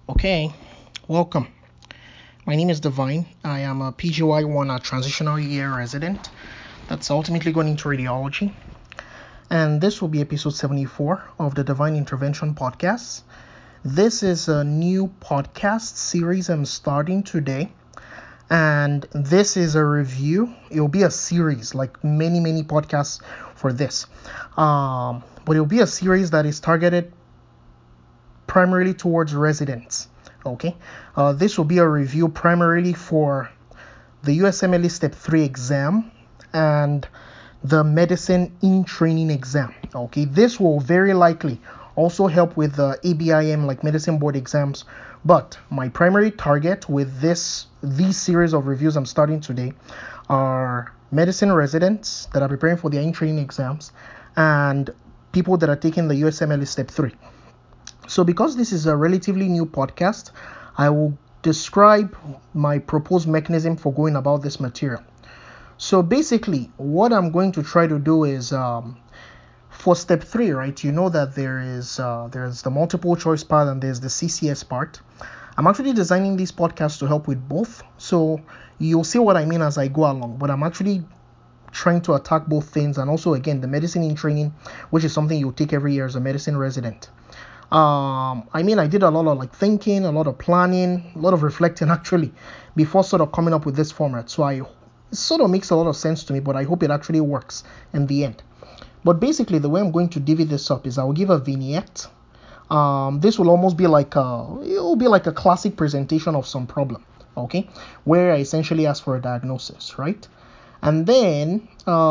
Okay, welcome. My name is Divine. I am a PGY1 transitional year resident that's ultimately going into radiology. And this will be episode 74 of the Divine Intervention Podcast. This is a new podcast series I'm starting today. And this is a review. It will be a series, like many podcasts for this. But it will be a series that is targeted primarily towards residents. Okay, this will be a review primarily for the USMLE Step 3 exam and the Medicine in Training exam. Okay, this will very likely also help with the ABIM, like Medicine Board exams. But my primary target with these series of reviews I'm starting today are medicine residents that are preparing for their in training exams and people that are taking the USMLE Step 3. So because this is a relatively new podcast, I will describe my proposed mechanism for going about this material. So basically, what I'm going to try to do is for step 3, right? You know that there's the multiple choice part and there's the CCS part. I'm actually designing these podcasts to help with both. So you'll see what I mean as I go along. But I'm actually trying to attack both things, and also again the medicine in training, which is something you'll take every year as a medicine resident. I did a lot of thinking, a lot of planning, a lot of reflecting actually before sort of coming up with this format. So it sort of makes a lot of sense to me, but I hope it actually works in the end. But basically, the way I'm going to divvy this up is I will give a vignette. This will almost be like a classic presentation of some problem, okay, where I essentially ask for a diagnosis, right? And then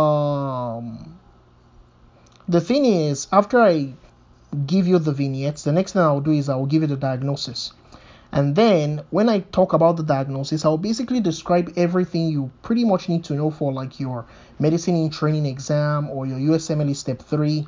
the thing is, after I give you the vignettes, the next thing I'll do is I'll give you the diagnosis. And then when I talk about the diagnosis, I'll basically describe everything you pretty much need to know for your medicine in training exam or your USMLE Step 3.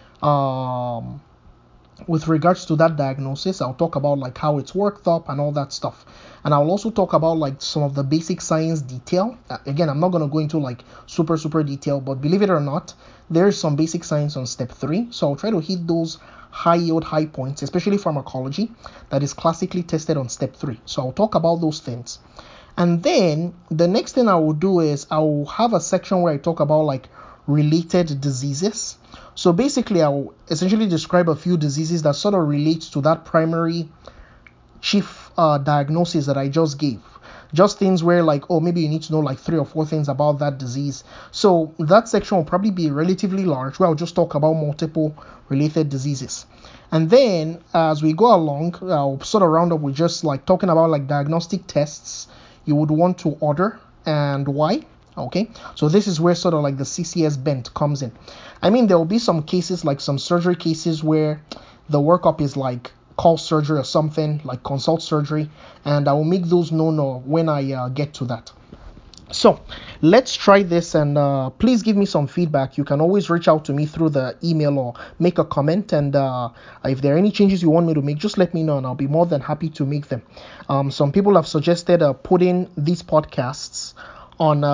With regards to that diagnosis, I'll talk about how it's worked up and all that stuff. And I'll also talk about some of the basic science detail. Again, I'm not going to go into super detail, but believe it or not, there's some basic science on step 3. So I'll try to hit those high yield, high points, especially pharmacology, that is classically tested on step 3. So I'll talk about those things. And then the next thing I will do is I will have a section where I talk about related diseases. So basically, I will essentially describe a few diseases that sort of relate to that primary chief diagnosis that I just gave. Just things where maybe you need to know 3 or 4 things about that disease. So that section will probably be relatively large, where I'll just talk about multiple related diseases. And then as we go along, I'll sort of round up with just talking about diagnostic tests you would want to order and why. Okay, so this is where sort of the CCS bent comes in. There will be some cases, some surgery cases, where the workup is call surgery or something, consult surgery, and I will make those known when I get to that. So let's try this, and please give me some feedback. You can always reach out to me through the email or make a comment, and if there are any changes you want me to make, just let me know and I'll be more than happy to make them. Some people have suggested putting these podcasts on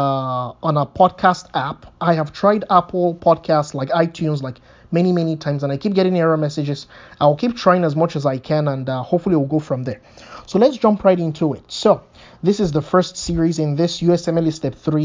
a podcast app. I have tried Apple Podcasts, iTunes, many times, and I keep getting error messages. I'll keep trying as much as I can, and hopefully we'll go from there. So let's jump right into it. So this is the first series in this USMLE Step 3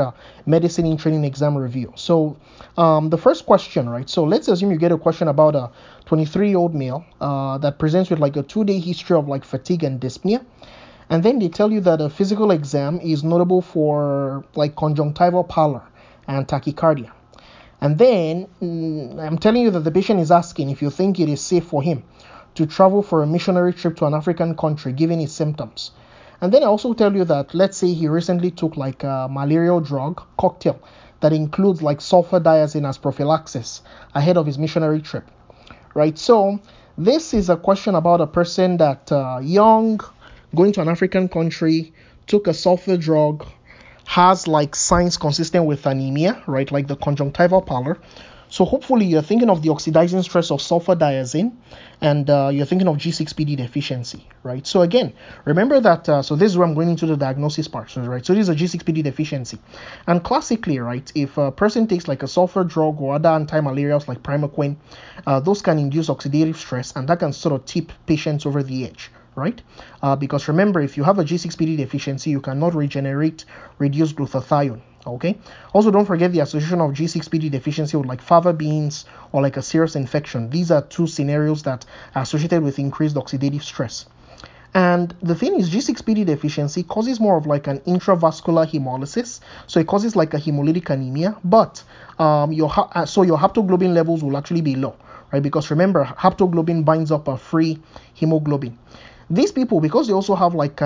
/ Medicine in Training exam review. So the first question, right? So let's assume you get a question about a 23-year-old male that presents with a 2-day history of fatigue and dyspnea. And then they tell you that a physical exam is notable for conjunctival pallor and tachycardia. And then I'm telling you that the patient is asking if you think it is safe for him to travel for a missionary trip to an African country given his symptoms. And then I also tell you that, let's say he recently took a malarial drug cocktail that includes sulfadiazine as prophylaxis ahead of his missionary trip, right? So this is a question about a person that young, going to an African country, took a sulfur drug, has signs consistent with anemia, right, the conjunctival pallor. So hopefully you're thinking of the oxidizing stress of sulfadiazine, and you're thinking of G6PD deficiency, right? So again, remember that, so this is where I'm going into the diagnosis part, right? So this is a G6PD deficiency. And classically, right, if a person takes a sulfur drug or other anti-malarials like Primaquine, those can induce oxidative stress, and that can sort of tip patients over the edge, right? Because remember, if you have a G6PD deficiency, you cannot regenerate reduced glutathione. Okay. Also, don't forget the association of G6PD deficiency with like fava beans or like a serious infection. These are two scenarios that are associated with increased oxidative stress. And the thing is, G6PD deficiency causes more of like an intravascular hemolysis, so it causes like a hemolytic anemia. But your haptoglobin levels will actually be low, right? Because remember, haptoglobin binds up a free hemoglobin. These people, because they also have like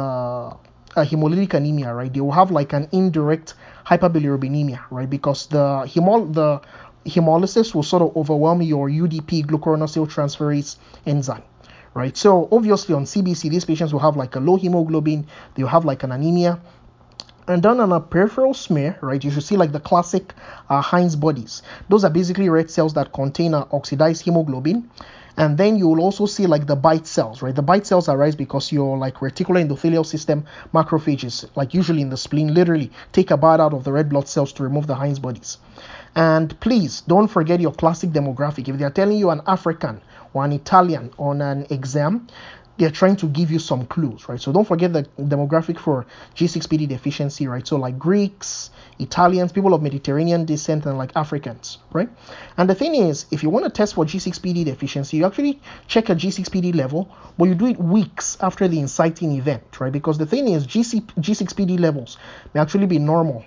a hemolytic anemia, right? They will have like an indirect hyperbilirubinemia, right? Because the hemolysis will sort of overwhelm your UDP, glucuronidase enzyme, right? So obviously on CBC, these patients will have like a low hemoglobin, they'll have like an anemia. And then on a peripheral smear, right, you should see like the classic Heinz bodies. Those are basically red cells that contain oxidized hemoglobin. And then you will also see like the bite cells, right? The bite cells arise because your like reticular endothelial system macrophages, like usually in the spleen, literally take a bite out of the red blood cells to remove the Heinz bodies. And please don't forget your classic demographic. If they are telling you an African or an Italian on an exam, they're trying to give you some clues, right? So don't forget the demographic for G6PD deficiency, right? So like Greeks, Italians, people of Mediterranean descent, and like Africans, right? And the thing is, if you want to test for G6PD deficiency, you actually check a G6PD level, but you do it weeks after the inciting event, right? Because the thing is, G6PD levels may actually be normal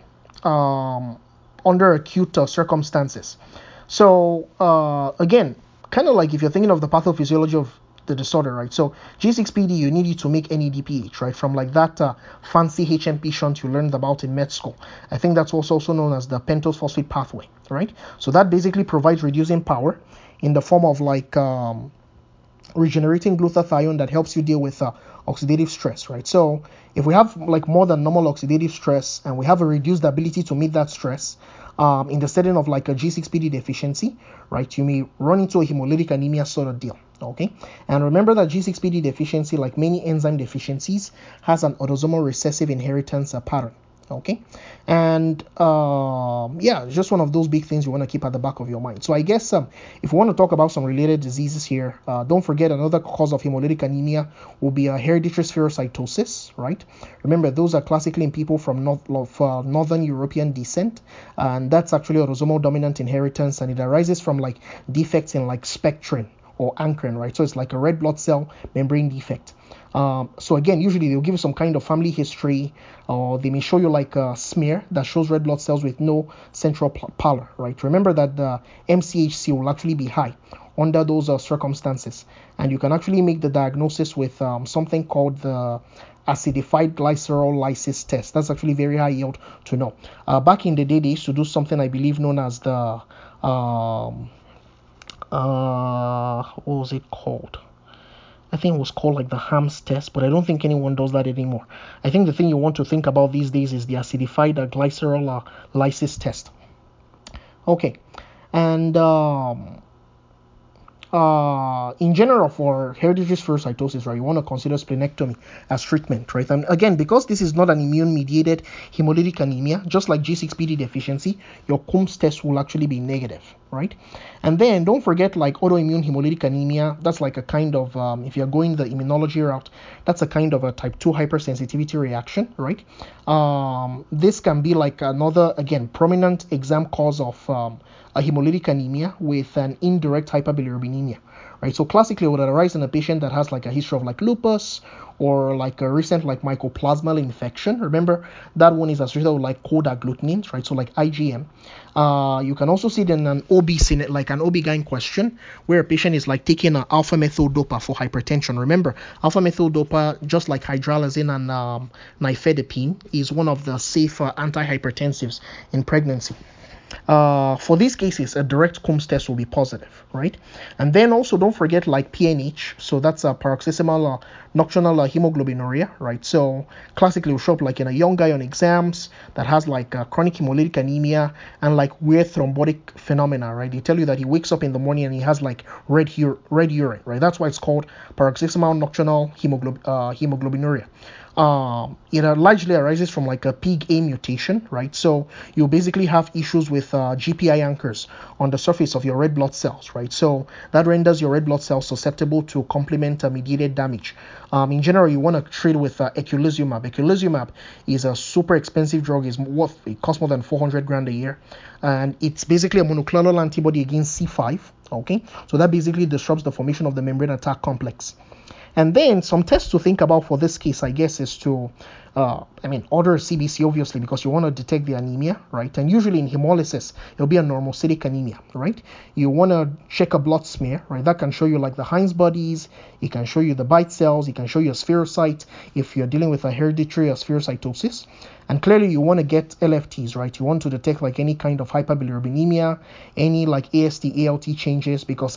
under acute circumstances. So again, kind of like if you're thinking of the pathophysiology of the disorder, right? So G6PD, you need you to make NADPH, right? From like that fancy HMP shunt you learned about in med school. I think that's also known as the pentose phosphate pathway, right? So that basically provides reducing power in the form of like regenerating glutathione that helps you deal with oxidative stress, right? So if we have like more than normal oxidative stress and we have a reduced ability to meet that stress, in the setting of like a G6PD deficiency, right, you may run into a hemolytic anemia sort of deal. Okay, and remember that G6PD deficiency, like many enzyme deficiencies, has an autosomal recessive inheritance pattern. Okay, and yeah, it's just one of those big things you want to keep at the back of your mind. So I guess if we want to talk about some related diseases here, don't forget another cause of hemolytic anemia will be hereditary spherocytosis, right? Remember, those are classically in people from northern European descent, and that's actually autosomal dominant inheritance, and it arises from like defects in like spectrin or ankyrin, right? So it's like a red blood cell membrane defect. So again, usually they'll give you some kind of family history, or they may show you like a smear that shows red blood cells with no central pallor, right? Remember that the MCHC will actually be high under those circumstances, and you can actually make the diagnosis with something called the acidified glycerol lysis test. That's actually very high yield to know. Back in the day, they used to do something I believe known as the what was it called? I think it was called like the Hams test, but I don't think anyone does that anymore. I think the thing you want to think about these days is the acidified glycerol lysis test. Okay, and in general, for hereditary spherocytosis, right, you want to consider splenectomy as treatment, right? And again, because this is not an immune-mediated hemolytic anemia, just like G6PD deficiency, your Coombs test will actually be negative, right? And then don't forget like autoimmune hemolytic anemia. That's like a kind of, if you're going the immunology route, that's a kind of a type 2 hypersensitivity reaction, right? This can be like another, again, prominent exam cause of a hemolytic anemia with an indirect hyperbilirubinemia, right? So classically, it would arise in a patient that has like a history of like lupus or like a recent like mycoplasmal infection. Remember, that one is associated with like cold agglutinins, right? So like IgM. You can also see it in an OB, like an OB-GYN question, where a patient is like taking an alpha methyl dopa for hypertension. Remember, alpha methyl dopa, just like hydralazine and nifedipine, is one of the safer antihypertensives in pregnancy. For these cases, a direct Coombs test will be positive, right? And then also don't forget like PNH, so that's a paroxysmal nocturnal hemoglobinuria, right? So classically will show up like in a young guy on exams that has like chronic hemolytic anemia and like weird thrombotic phenomena, right? They tell you that he wakes up in the morning and he has like red urine, right? That's why it's called paroxysmal nocturnal hemoglobinuria. It largely arises from like a PIG-A mutation, right? So you basically have issues with GPI anchors on the surface of your red blood cells, right? So that renders your red blood cells susceptible to complement-mediated damage. In general, you want to treat with eculizumab. Eculizumab is a super expensive drug. It costs more than 400 grand a year, and it's basically a monoclonal antibody against C5. Okay, so that basically disrupts the formation of the membrane attack complex. And then some tests to think about for this case, I guess, is to, order CBC, obviously, because you want to detect the anemia, right? And usually in hemolysis, it'll be a normocytic anemia, right? You want to check a blood smear, right? That can show you like the Heinz bodies, it can show you the bite cells, it can show you a spherocyte if you're dealing with a hereditary spherocytosis. And clearly you want to get LFTs, right? You want to detect like any kind of hyperbilirubinemia, any like AST, ALT changes, because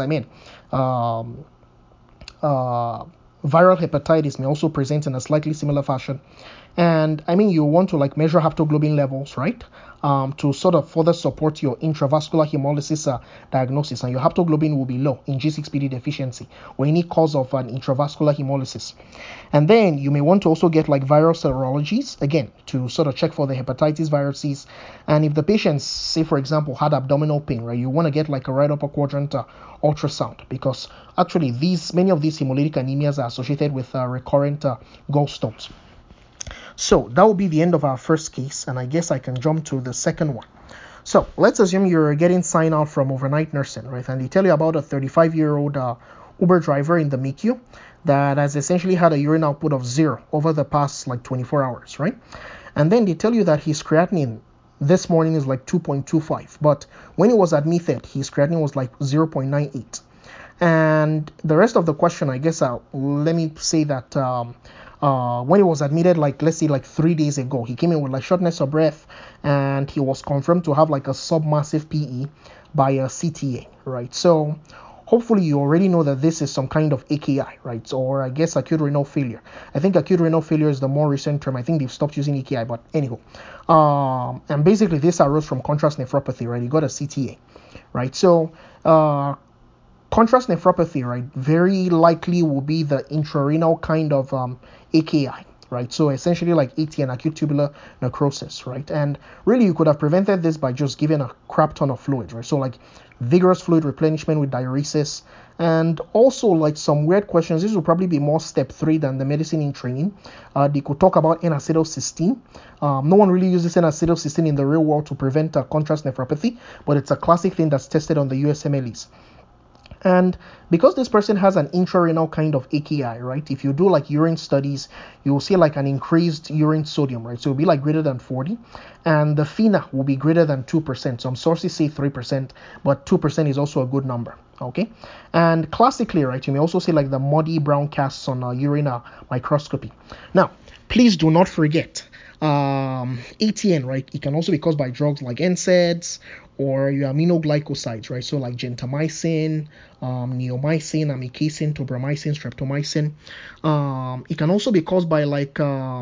viral hepatitis may also present in a slightly similar fashion. And you want to like measure haptoglobin levels, right? To sort of further support your intravascular hemolysis diagnosis. And your haptoglobin will be low in G6PD deficiency or any cause of an intravascular hemolysis. And then you may want to also get like viral serologies, again, to sort of check for the hepatitis viruses. And if the patient, say for example, had abdominal pain, right, you want to get like a right upper quadrant ultrasound, because actually many of these hemolytic anemias are associated with recurrent gallstones. So that will be the end of our first case, and I guess I can jump to the second one. So let's assume you're getting signed out from overnight nursing, right? And they tell you about a 35-year-old Uber driver in the MICU that has essentially had a urine output of 0 over the past like 24 hours, right? And then they tell you that his creatinine this morning is like 2.25, but when he was admitted, his creatinine was like 0.98. And the rest of the question, I guess, let me say that when he was admitted, like let's say like 3 days ago, he came in with like shortness of breath, and he was confirmed to have like a submassive PE by a CTA, right? So hopefully you already know that this is some kind of AKI, right? Or I guess acute renal failure. I think acute renal failure is the more recent term. I think they've stopped using AKI, but anyhow. And basically this arose from contrast nephropathy, right? You got a CTA, right? So contrast nephropathy, right, very likely will be the intrarenal kind of AKI, right? So essentially like ATN, acute tubular necrosis, right? And really you could have prevented this by just giving a crap ton of fluid, right? So like vigorous fluid replenishment with diuresis, and also like some weird questions. This will probably be more step 3 than the medicine in training. They could talk about N-acetylcysteine. No one really uses N-acetylcysteine in the real world to prevent contrast nephropathy, but it's a classic thing that's tested on the USMLEs. And because this person has an intrarenal kind of AKI, right, if you do like urine studies, you will see like an increased urine sodium, right? So it'll be like greater than 40, and the FeNA will be greater than 2%. Some sources say 3%, but 2% is also a good number, okay? And classically, right, you may also see like the muddy brown casts on urine microscopy. Now, please do not forget, ATN, right, it can also be caused by drugs like NSAIDs or your aminoglycosides, right? So like gentamicin, neomycin, amikacin, tobramycin, streptomycin. It can also be caused by like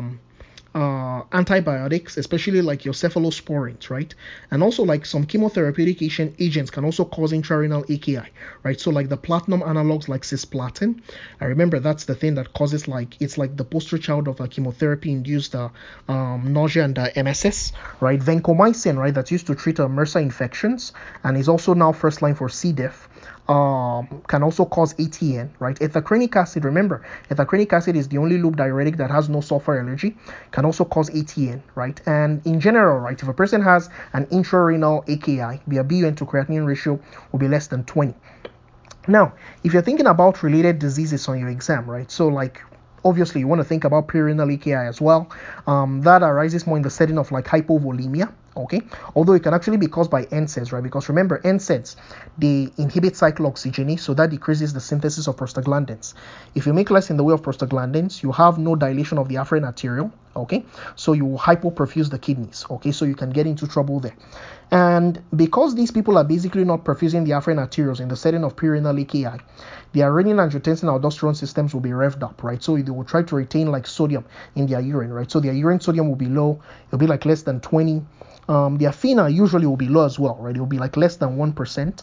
antibiotics, especially like your cephalosporins, right? And also like some chemotherapeutic agents can also cause intrarenal AKI, right? So like the platinum analogs like cisplatin. I remember that's the thing that causes it's like the poster child of a chemotherapy-induced nausea and MSS, right? Vancomycin, right? That's used to treat MRSA infections and is also now first line for C. diff. Can also cause ATN, right? Ethacrenic acid, remember, ethacrenic acid is the only loop diuretic that has no sulfur allergy, can also cause ATN, right? And in general, right, if a person has an intrarenal AKI, their BUN to creatinine ratio will be less than 20. Now, if you're thinking about related diseases on your exam, right, so like obviously you want to think about perirenal AKI as well. That arises more in the setting of like hypovolemia, okay? Although it can actually be caused by NSAIDs, right? Because remember, NSAIDs, they inhibit cyclooxygenase, so that decreases the synthesis of prostaglandins. If you make less in the way of prostaglandins, you have no dilation of the afferent arteriole, okay? So you hypoperfuse the kidneys, okay? So you can get into trouble there. And because these people are basically not perfusing the afferent arterioles in the setting of perirenal AKI, their renin, angiotensin, aldosterone systems will be revved up, right? So they will try to retain like sodium in their urine, right? So their urine sodium will be low. It'll be like less than 20. Their FeNA usually will be low as well, right? It will be like less than 1%.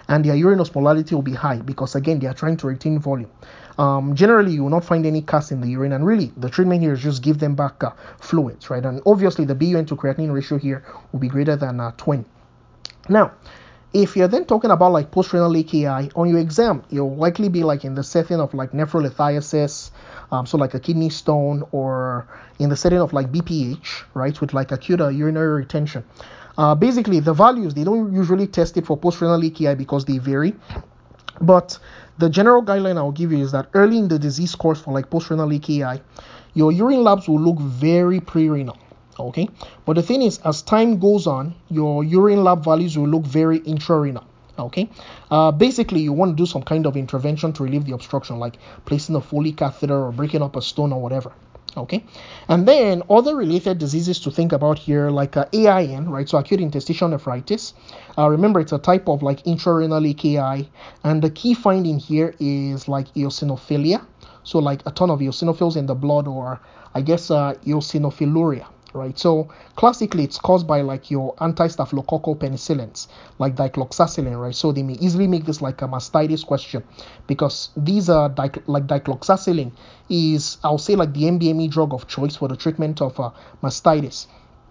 and their urine osmolality will be high because again they are trying to retain volume. Generally, you will not find any cast in the urine, and really the treatment here is just give them back fluids, right? And obviously the BUN to creatinine ratio here will be greater than 20. Now, if you're then talking about like post-renal AKI on your exam, you'll likely be like in the setting of like nephrolithiasis, so like a kidney stone, or in the setting of like BPH, right, with like acute urinary retention. Basically, the values, they don't usually test it for post-renal AKI because they vary, but the general guideline I'll give you is that early in the disease course for like post-renal AKI, your urine labs will look very pre-renal. Okay, but the thing is, as time goes on, your urine lab values will look very intrarenal. Okay, basically you want to do some kind of intervention to relieve the obstruction, like placing a Foley catheter or breaking up a stone or whatever. Okay, and then other related diseases to think about here, like AIN, right? So acute interstitial nephritis. Remember, it's a type of like intrarenal AKI, and the key finding here is like eosinophilia. So like a ton of eosinophils in the blood, or I guess eosinophiluria. Right, so classically it's caused by like your anti-staphylococcal penicillins, like dicloxacillin, right? So they may easily make this like a mastitis question, because these are like dicloxacillin is, I'll say, like the MBME drug of choice for the treatment of mastitis.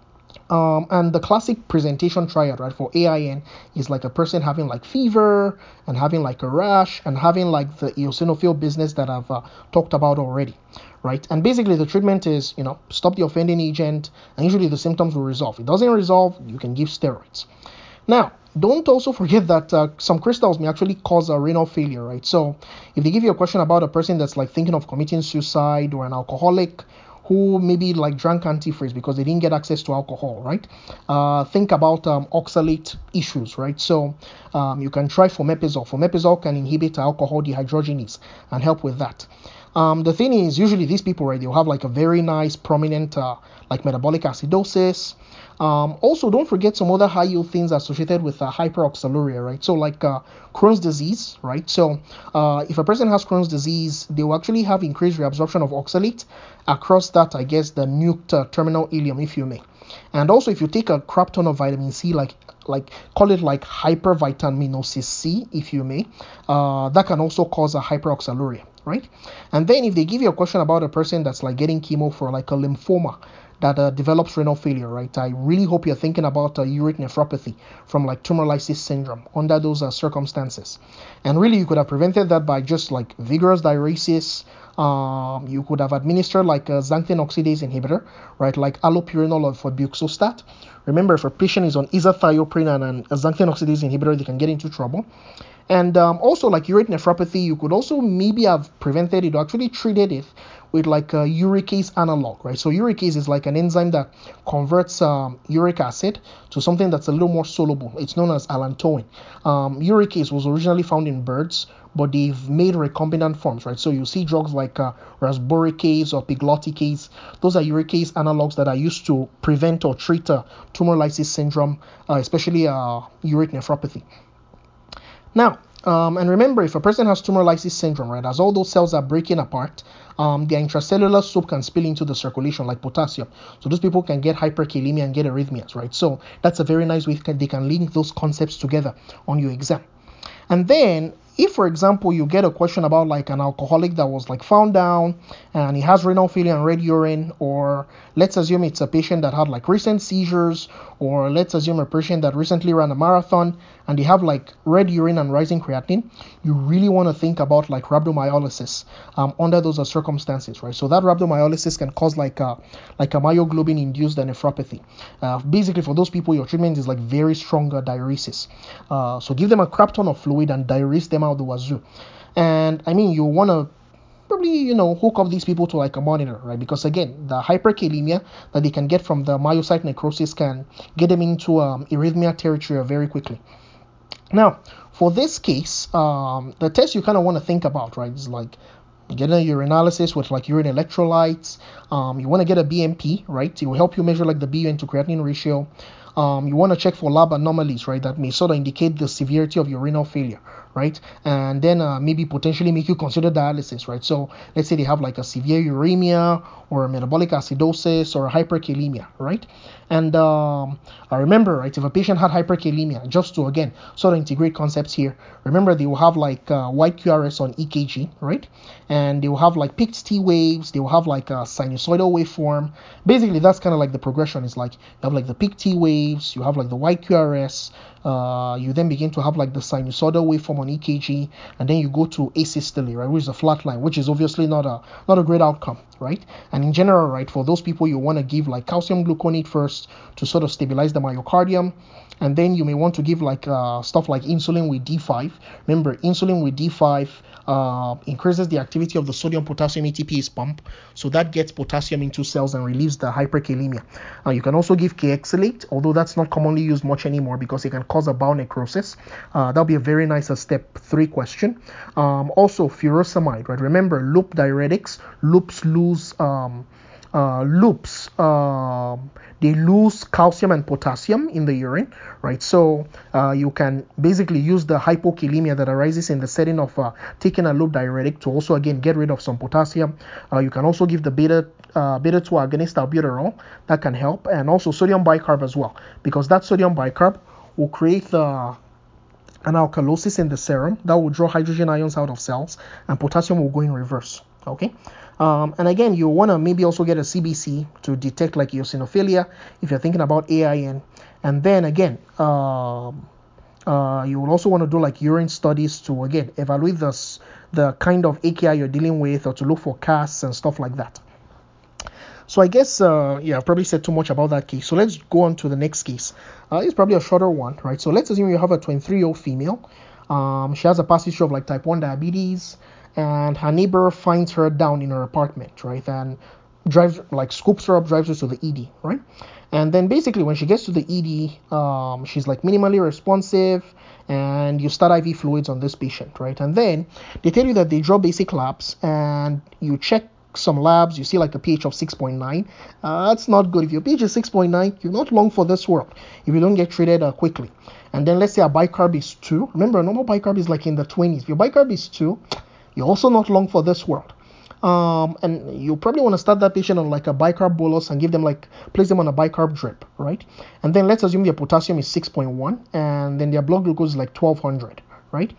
And the classic presentation triad, right, for AIN is like a person having like fever and having like a rash and having like the eosinophil business that I've talked about already, right? And basically the treatment is, stop the offending agent, and usually the symptoms will resolve. If it doesn't resolve, you can give steroids. Now, don't also forget that some crystals may actually cause a renal failure, right? So if they give you a question about a person that's like thinking of committing suicide, or an alcoholic who maybe like drank antifreeze because they didn't get access to alcohol, right? Think about oxalate issues, right? So you can try fomepizole. Fomepizole can inhibit alcohol dehydrogenase and help with that. The thing is, usually these people, right, they'll have like a very nice prominent like metabolic acidosis. Also, don't forget some other high yield things associated with hyperoxaluria, right? So like Crohn's disease, right? So if a person has Crohn's disease, they will actually have increased reabsorption of oxalate across that, I guess, the nuked terminal ileum, if you may. And also, if you take a crap ton of vitamin C, like call it like hypervitaminosis C, if you may, that can also cause a hyperoxaluria, right? And then if they give you a question about a person that's like getting chemo for like a lymphoma that develops renal failure, right? I really hope you're thinking about uric nephropathy from like tumor lysis syndrome under those circumstances. And really, you could have prevented that by just like vigorous diuresis. You could have administered like a xanthine oxidase inhibitor, right? Like allopurinol or for buxostat. Remember, if a patient is on azathioprine and a xanthine oxidase inhibitor, they can get into trouble. And also, like uric nephropathy, you could also maybe have prevented it or actually treated it with like a uricase analog, right? So uricase is like an enzyme that converts uric acid to something that's a little more soluble. It's known as allantoin. Uricase was originally found in birds, but they've made recombinant forms, right? So you see drugs like rasboricase or pegloticase. Those are uricase analogs that are used to prevent or treat tumor lysis syndrome, especially uric nephropathy. Now, and remember, if a person has tumor lysis syndrome, right, as all those cells are breaking apart, their intracellular soap can spill into the circulation like potassium. So those people can get hyperkalemia and get arrhythmias, right? So that's a very nice way they can link those concepts together on your exam. And then, if for example you get a question about like an alcoholic that was like found down and he has renal failure and red urine, or let's assume it's a patient that had like recent seizures, or let's assume a patient that recently ran a marathon and they have like red urine and rising creatinine, you really want to think about like rhabdomyolysis under those circumstances, right? So that rhabdomyolysis can cause like a myoglobin induced nephropathy. Basically, for those people, your treatment is like very strong diuresis. So give them a crap ton of fluid and diurese them out the wazoo. And I mean, you want to probably hook up these people to like a monitor, right? Because again, the hyperkalemia that they can get from the myocyte necrosis can get them into arrhythmia territory very quickly. Now, for this case, the test you kind of want to think about, right, is like get a urinalysis with like urine electrolytes. You want to get a BMP, right? It will help you measure like the BUN to creatinine ratio. you want to check for lab anomalies, right, that may sort of indicate the severity of your renal failure, right? And then maybe potentially make you consider dialysis, right? So let's say they have like a severe uremia or a metabolic acidosis or a hyperkalemia, right? And I remember, right, if a patient had hyperkalemia, just to again sort of integrate concepts here, remember they will have like white QRS on EKG, right? And they will have like peaked T waves, they will have like a sinusoidal waveform. Basically, that's kind of like the progression. Is like you have like the peak T waves, you have like the white QRS, you then begin to have like the sinusoidal waveform on EKG, and then you go to asystole, right, which is a flat line, which is obviously not a great outcome, right? And in general, right, for those people, you want to give like calcium gluconate first to sort of stabilize the myocardium, and then you may want to give like stuff like insulin with D5. Remember, insulin with D5 increases the activity of the sodium potassium ATPase pump, so that gets potassium into cells and relieves the hyperkalemia. You can also give Kexalate, although that's not commonly used much anymore because it can cause a bowel necrosis. That'll be a very nice step 3 question. Also furosemide, right? Remember, loop diuretics, they lose calcium and potassium in the urine, right? So you can basically use the hypokalemia that arises in the setting of taking a loop diuretic to also again get rid of some potassium. You can also give the beta 2 agonist albuterol, that can help, and also sodium bicarb as well, because that sodium bicarb will create an alkalosis in the serum that will draw hydrogen ions out of cells, and potassium will go in reverse. Okay. And again, you want to maybe also get a CBC to detect like eosinophilia if you're thinking about AIN. And then again, you will also want to do like urine studies to again evaluate the kind of AKI you're dealing with, or to look for casts and stuff like that. So I guess, I've probably said too much about that case. So let's go on to the next case. It's probably a shorter one, right? So let's assume you have a 23-year-old female. She has a past history of like type 1 diabetes, and her neighbor finds her down in her apartment, right? And scoops her up, drives her to the ED, right? And then basically when she gets to the ED, she's like minimally responsive, and you start IV fluids on this patient, right? And then they tell you that they draw basic labs, and you check some labs, you see like a pH of 6.9. That's not good. If your pH is 6.9, you're not long for this world if you don't get treated quickly. And then let's say a bicarb is 2. Remember, a normal bicarb is like in the 20s. If your bicarb is 2, you're also not long for this world. And you probably want to start that patient on like a bicarb bolus and place them on a bicarb drip, right? And then let's assume their potassium is 6.1, and then their blood glucose is like 1200, right?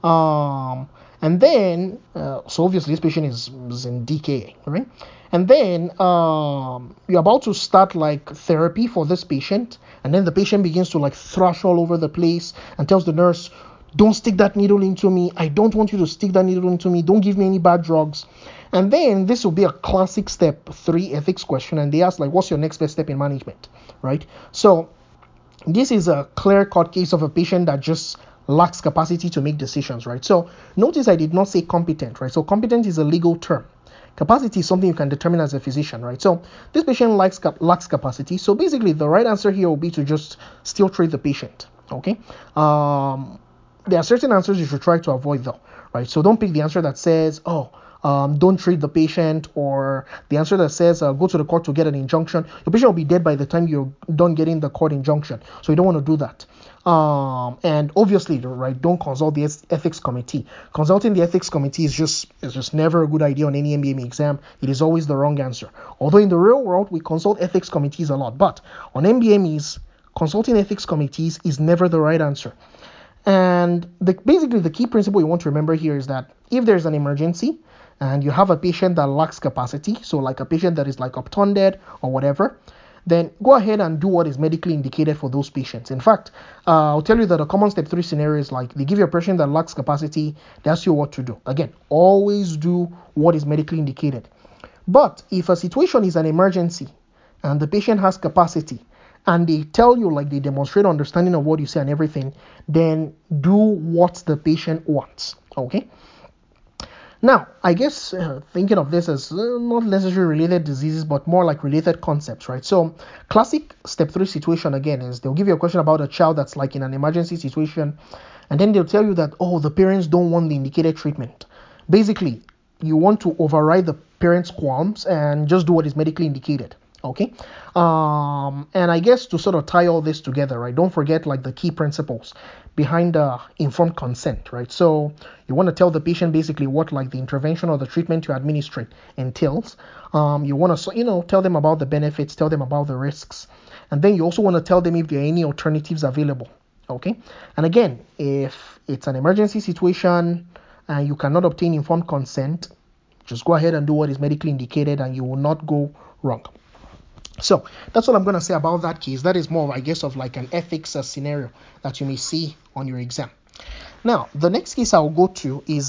And then, so obviously this patient is in DKA, right? And then you're about to start like therapy for this patient, and then the patient begins to like thrash all over the place and tells the nurse, "Don't stick that needle into me. I don't want you to stick that needle into me. Don't give me any bad drugs." And then this will be a classic step 3 ethics question, and they ask like, what's your next best step in management, right? So this is a clear-cut case of a patient that just lacks capacity to make decisions, right? So notice I did not say competent, right? So competent is a legal term. Capacity is something you can determine as a physician, right? So this patient lacks capacity. So basically the right answer here will be to just still treat the patient, okay? There are certain answers you should try to avoid though, right? So don't pick the answer that says, don't treat the patient, or the answer that says go to the court to get an injunction. Your patient will be dead by the time you're done getting the court injunction, so you don't want to do that. And obviously, right, don't consult the ethics committee. Consulting the ethics committee is just never a good idea on any MBME exam. It is always the wrong answer. Although in the real world we consult ethics committees a lot, but on MBMEs, consulting ethics committees is never the right answer. And basically the key principle you want to remember here is that if there's an emergency and you have a patient that lacks capacity, so like a patient that is like obtunded or whatever, then go ahead and do what is medically indicated for those patients. In fact, I'll tell you that a common step 3 scenario is like they give you a patient that lacks capacity, they ask you what to do. Again, always do what is medically indicated. But if a situation is an emergency and the patient has capacity, and they tell you, like they demonstrate understanding of what you say and everything, then do what the patient wants, okay? Now, I guess thinking of this as not necessarily related diseases, but more like related concepts, right? So, classic step 3 situation again is they'll give you a question about a child that's like in an emergency situation, and then they'll tell you that, the parents don't want the indicated treatment. Basically, you want to override the parents' qualms and just do what is medically indicated, Okay. And I guess to sort of tie all this together, right, don't forget like the key principles behind informed consent, right? So you want to tell the patient basically what like the intervention or the treatment you're administering entails. You want to, tell them about the benefits, tell them about the risks, and then you also want to tell them if there are any alternatives available. Okay. And again, if it's an emergency situation and you cannot obtain informed consent, just go ahead and do what is medically indicated and you will not go wrong. So that's what I'm going to say about that case. That is more, I guess, of like an ethics scenario that you may see on your exam. Now, the next case I'll go to is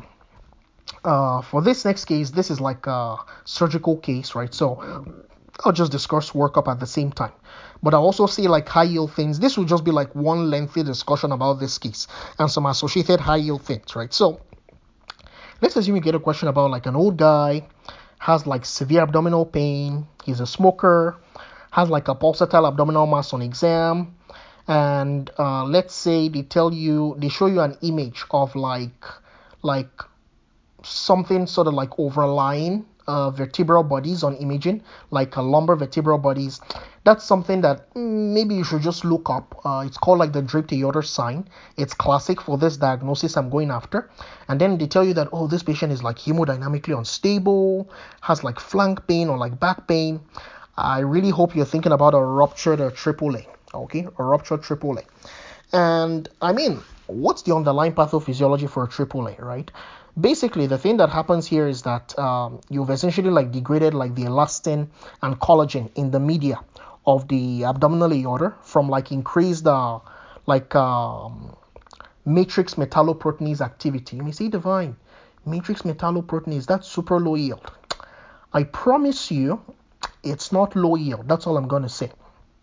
for this next case, this is like a surgical case, right? So I'll just discuss workup at the same time. But I'll also say like high yield things. This will just be like one lengthy discussion about this case and some associated high yield things, right? So let's assume you get a question about like an old guy has like severe abdominal pain, he's a smoker, has like a pulsatile abdominal mass on exam, and let's say they show you an image of like something sort of like overlying vertebral bodies on imaging, like lumbar vertebral bodies. That's something that maybe you should just look up. It's called like the draped aorta sign. It's classic for this diagnosis I'm going after. And then they tell you that, oh, this patient is like hemodynamically unstable, has like flank pain or like back pain. I really hope you're thinking about a ruptured triple A, okay, a ruptured triple A. And I mean, what's the underlying pathophysiology for a triple A, right? Basically, the thing that happens here is that you've essentially like degraded like the elastin and collagen in the media of the abdominal aorta from like increased like matrix metalloproteinase activity. You may say, Divine, matrix metalloproteinase, that's super low yield. I promise you, it's not low yield. That's all I'm going to say.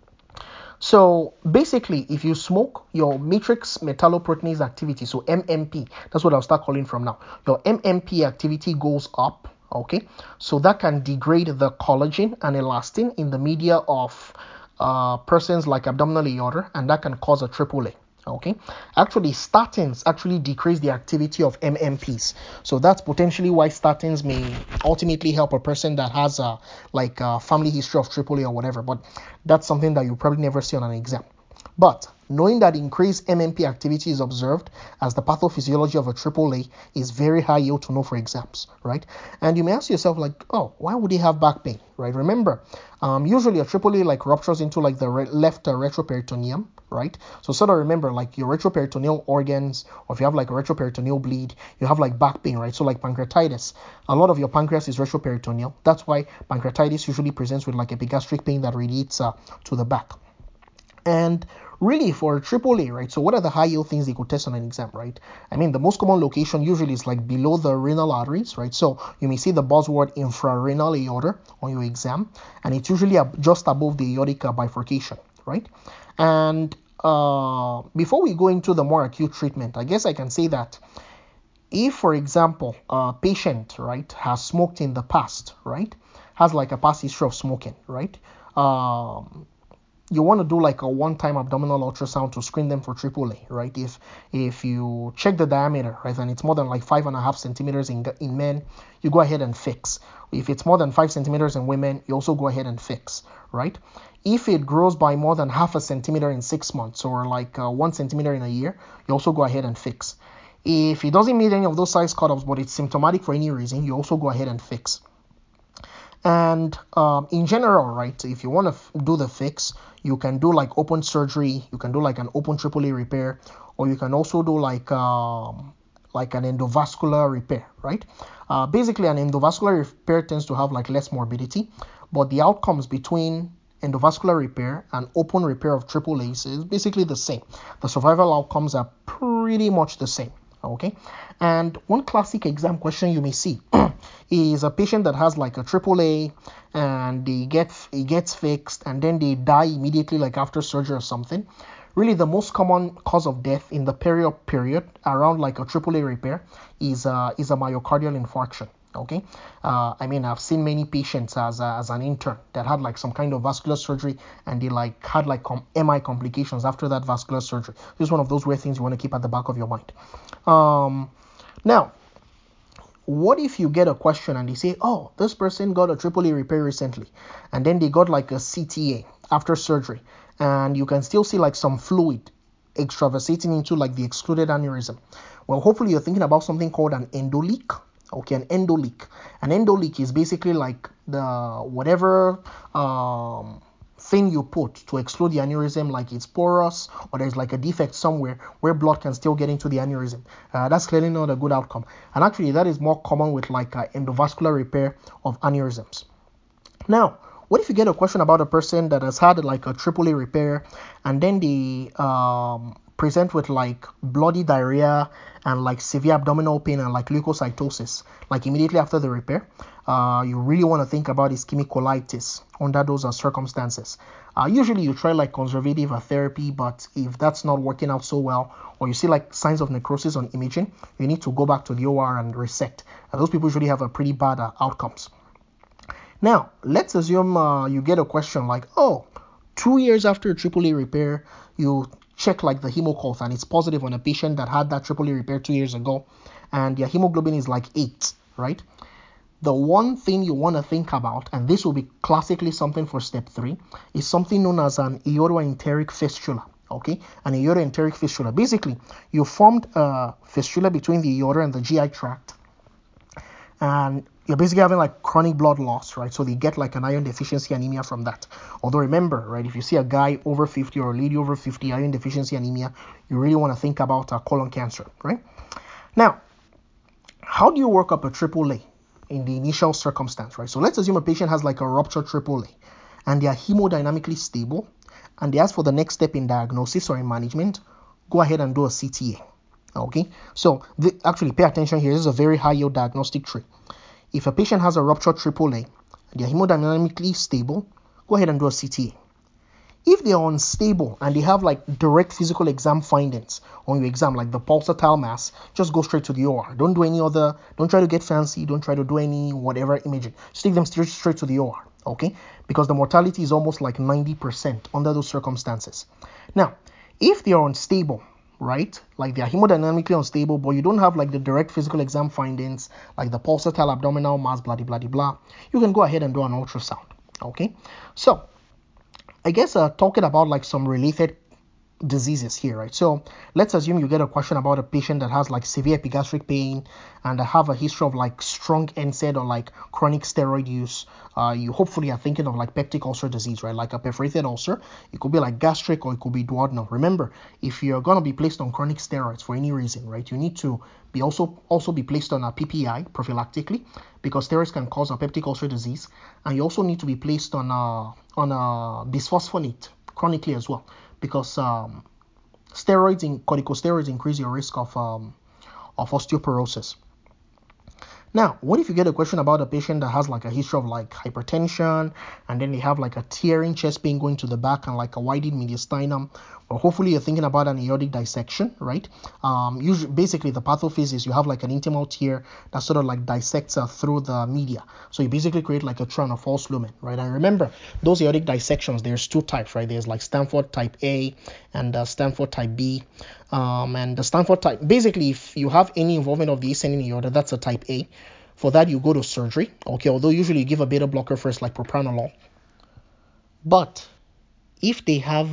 So basically, if you smoke, your matrix metalloproteinase activity, so MMP, that's what I'll start calling from now. Your MMP activity goes up, okay? So that can degrade the collagen and elastin in the media of persons like abdominal aorta, and that can cause a triple A. Okay, actually statins actually decrease the activity of MMPs, so that's potentially why statins may ultimately help a person that has a family history of AAA or whatever, but that's something that you probably never see on an exam. But knowing that increased MMP activity is observed as the pathophysiology of a AAA is very high yield to know for exams, right? And you may ask yourself like, oh, why would he have back pain, right? Remember, usually a AAA like ruptures into like the left retroperitoneum, right? So sort of remember like your retroperitoneal organs, or if you have like a retroperitoneal bleed, you have like back pain, right? So like pancreatitis, a lot of your pancreas is retroperitoneal. That's why pancreatitis usually presents with like epigastric pain that radiates to the back. And really for AAA, right? So what are the high yield things they could test on an exam, right? I mean, the most common location usually is like below the renal arteries, right? So you may see the buzzword infrarenal aorta on your exam, and it's usually just above the aortic bifurcation, right? And before we go into the more acute treatment, I guess I can say that if, for example, a patient, right, has smoked in the past, right, has like a past history of smoking, right, you want to do like a one-time abdominal ultrasound to screen them for AAA, right? If you check the diameter, right, and it's more than like 5.5 centimeters in men, you go ahead and fix. If it's more than 5 centimeters in women, you also go ahead and fix, right? If it grows by more than 0.5 centimeter in 6 months or like 1 centimeter in a year, you also go ahead and fix. If it doesn't meet any of those size cutoffs, but it's symptomatic for any reason, you also go ahead and fix. And in general, right, if you want to do the fix, you can do like open surgery, you can do like an open AAA repair, or you can also do like an endovascular repair, right? Basically, an endovascular repair tends to have like less morbidity, but the outcomes between endovascular repair and open repair of AAA is basically the same. The survival outcomes are pretty much the same. Okay, and one classic exam question you may see is a patient that has like a AAA and he gets fixed and then they die immediately like after surgery or something. Really, the most common cause of death in the period around like a AAA repair is a myocardial infarction. Okay, I mean, I've seen many patients as an intern that had like some kind of vascular surgery and they like had like MI complications after that vascular surgery. This is one of those weird things you want to keep at the back of your mind. Now, what if you get a question and they say, oh, this person got a triple A repair recently, and then they got like a CTA after surgery, and you can still see like some fluid extravasating into like the excluded aneurysm? Well, hopefully you're thinking about something called an endoleak. Okay, an endoleak. An endoleak is basically like the whatever thing you put to exclude the aneurysm, like it's porous or there's like a defect somewhere where blood can still get into the aneurysm. That's clearly not a good outcome. And actually, that is more common with like endovascular repair of aneurysms. Now, what if you get a question about a person that has had like a AAA repair and then they present with like bloody diarrhea and like severe abdominal pain and like leukocytosis, like immediately after the repair? You really want to think about ischemic colitis under those circumstances. Usually you try like conservative therapy, but if that's not working out so well, or you see like signs of necrosis on imaging, you need to go back to the OR and resect. Those people usually have a pretty bad outcomes. Now, let's assume you get a question like, oh, 2 years after a AAA repair, you check like the hemocolt and it's positive on a patient that had that AAA repair 2 years ago, and their hemoglobin is like 8, right? The one thing you want to think about, and this will be classically something for step 3, is something known as an aortoenteric fistula. Okay, an aortoenteric fistula. Basically, you formed a fistula between the aorta and the GI tract, and you're basically having like chronic blood loss, right? So they get like an iron deficiency anemia from that. Although remember, right, if you see a guy over 50 or a lady over 50, iron deficiency anemia, you really want to think about colon cancer, right? Now, how do you work up a AAA in the initial circumstance, right? So let's assume a patient has like a ruptured AAA and they are hemodynamically stable and they ask for the next step in diagnosis or in management. Go ahead and do a CTA. Okay, so actually pay attention here. This is a very high yield diagnostic tree. If a patient has a ruptured AAA and they are hemodynamically stable, go ahead and do a CTA. If they are unstable and they have like direct physical exam findings on your exam, like the pulsatile mass, just go straight to the OR. Don't do any other, don't try to get fancy, don't try to do any whatever imaging. Just take them straight to the OR, okay? Because the mortality is almost like 90% under those circumstances. Now, if they are unstable, right, like they are hemodynamically unstable, but you don't have like the direct physical exam findings, like the pulsatile abdominal mass, blah, blah, blah, blah, you can go ahead and do an ultrasound, okay? So, I guess talking about like some related diseases here, right? So let's assume you get a question about a patient that has like severe epigastric pain and have a history of like strong NSAID or like chronic steroid use. You hopefully are thinking of like peptic ulcer disease, right? Like a perforated ulcer. It could be like gastric or it could be duodenal. Remember, if you're going to be placed on chronic steroids for any reason, right, you need to be also be placed on a PPI prophylactically, because steroids can cause a peptic ulcer disease, and you also need to be placed on a bisphosphonate chronically as well, because corticosteroids increase your risk of osteoporosis. Now, what if you get a question about a patient that has like a history of like hypertension, and then they have like a tearing chest pain going to the back and like a widened mediastinum? Well, hopefully you're thinking about an aortic dissection, right? Usually, basically the pathophase is you have like an intimal tear that sort of like dissects through the media. So you basically create like a tree on a false lumen, right? And remember, those aortic dissections, there's 2 types, right? There's like Stanford type A and Stanford type B. And the Stanford type, basically, if you have any involvement of the ascending aorta, that's a type A. For that, you go to surgery, okay? Although usually you give a beta blocker first, like propranolol. But if they have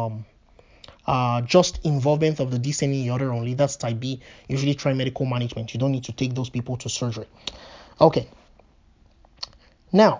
just involvement of the descending aorta only, that's type B. Usually try medical management. You don't need to take those people to surgery. Okay. Now,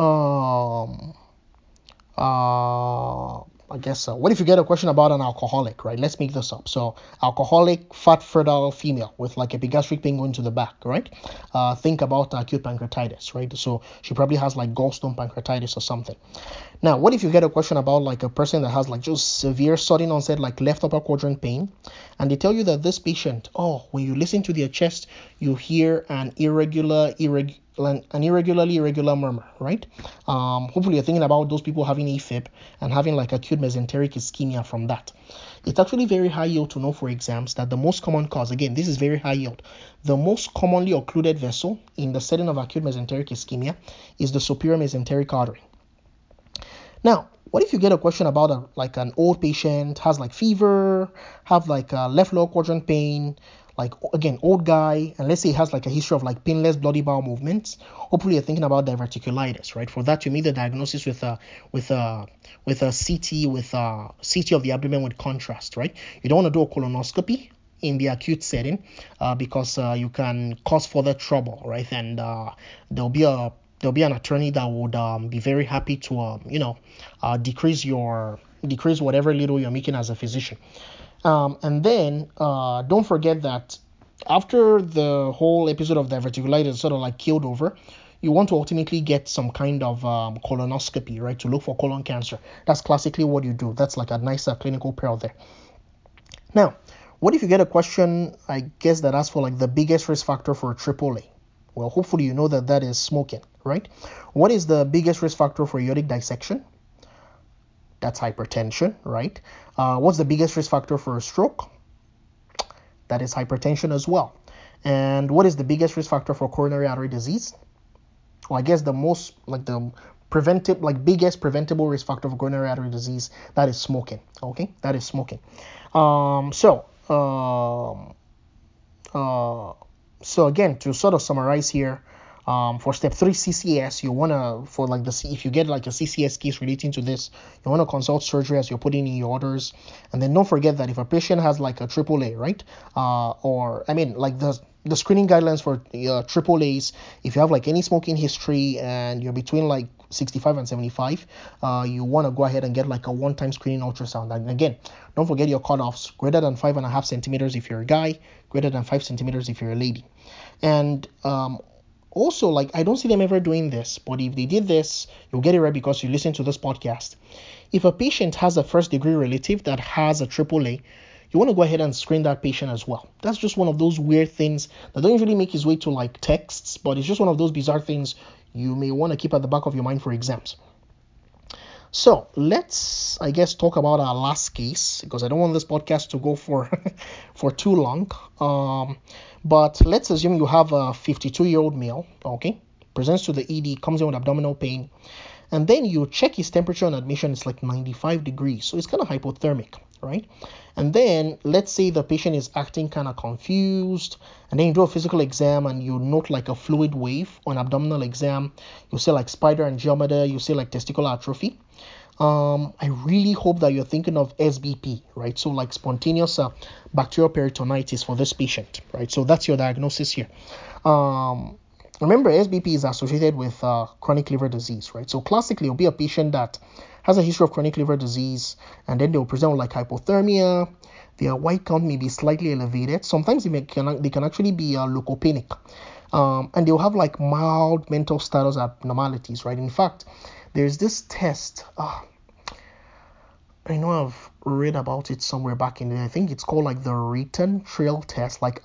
I guess, what if you get a question about an alcoholic, right? Let's make this up. So, alcoholic, fat, fertile female with like epigastric pain going to the back, right? Think about acute pancreatitis, right? So, she probably has like gallstone pancreatitis or something. Now, what if you get a question about like a person that has like just severe sudden onset, like left upper quadrant pain, and they tell you that this patient, when you listen to their chest, you hear an irregularly irregular murmur, right? Hopefully you're thinking about those people having AFib and having like acute mesenteric ischemia from that. It's actually very high yield to know for exams that the most common cause, again, this is very high yield, the most commonly occluded vessel in the setting of acute mesenteric ischemia is the superior mesenteric artery. Now, what if you get a question about like an old patient, has like fever, have like left lower quadrant pain, like again, old guy, and let's say he has like a history of like painless bloody bowel movements, hopefully you're thinking about diverticulitis, right? For that, you make the diagnosis with a CT CT of the abdomen with contrast, right? You don't want to do a colonoscopy in the acute setting because you can cause further trouble, right? And there'll be an attorney that would be very happy to decrease whatever little you're making as a physician. And then don't forget that after the whole episode of diverticulitis is sort of like killed over, you want to ultimately get some kind of colonoscopy, right, to look for colon cancer. That's classically what you do. That's like a nicer clinical pearl there. Now, what if you get a question, I guess, that asks for like the biggest risk factor for AAA? Well, hopefully you know that is smoking, right? What is the biggest risk factor for aortic dissection? That's hypertension, right? What's the biggest risk factor for a stroke? That is hypertension as well. And what is the biggest risk factor for coronary artery disease? Well, I guess the most, like the biggest preventable risk factor for coronary artery disease, that is smoking. Okay, that is smoking. So again, to sort of summarize here, for step 3 CCS, you want to, if you get like a CCS case relating to this, you want to consult surgery as you're putting in your orders. And then don't forget that if a patient has like a AAA, right? Like the screening guidelines for AAAs, if you have like any smoking history and you're between like 65 and 75, you want to go ahead and get like a one-time screening ultrasound. And again, don't forget your cutoffs: greater than 5.5 centimeters if you're a guy, greater than 5 centimeters if you're a lady. And also, like, I don't see them ever doing this, but if they did this, you'll get it right because you listen to this podcast. If a patient has a first-degree relative that has a AAA, you want to go ahead and screen that patient as well. That's just one of those weird things that don't usually make its way to like texts, but it's just one of those bizarre things you may want to keep at the back of your mind for exams. So let's, I guess, talk about our last case, because I don't want this podcast to go for for too long. But let's assume you have a 52-year-old male, okay, presents to the ED, comes in with abdominal pain, and then you check his temperature on admission. It's like 95 degrees, so it's kind of hypothermic, right? And then let's say the patient is acting kind of confused, and then you do a physical exam and you note like a fluid wave on abdominal exam. You say like spider angiometer, you say like testicular atrophy. I really hope that you're thinking of SBP, right? So like spontaneous bacterial peritonitis for this patient, right? So that's your diagnosis here. Remember, SBP is associated with chronic liver disease, right? So classically, it'll be a patient that has a history of chronic liver disease, and then they'll present with like hypothermia. Their white count may be slightly elevated. Sometimes they can actually be leukopenic. And they'll have like mild mental status abnormalities, right? In fact, there's this test. I know I've read about it somewhere back in the day. I think it's called like the Reitan-Trail test, like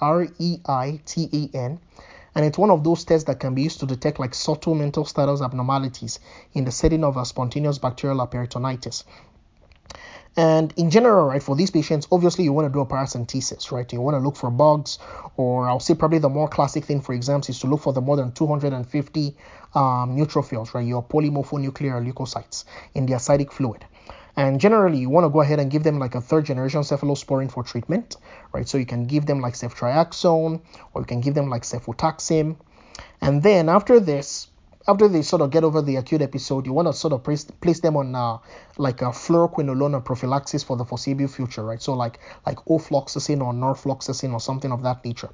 REITAN. And it's one of those tests that can be used to detect like subtle mental status abnormalities in the setting of a spontaneous bacterial peritonitis. And in general, right, for these patients, obviously you want to do a paracentesis, right? You want to look for bugs, or I'll say probably the more classic thing for exams is to look for the more than 250 neutrophils, right? Your polymorphonuclear leukocytes in the ascitic fluid. And generally, you want to go ahead and give them like a third-generation cephalosporin for treatment, right? So you can give them like ceftriaxone, or you can give them like cefotaxime. And then after they sort of get over the acute episode, you want to sort of place them on like a fluoroquinolone prophylaxis for the foreseeable future, right? So like ofloxacin or norfloxacin or something of that nature.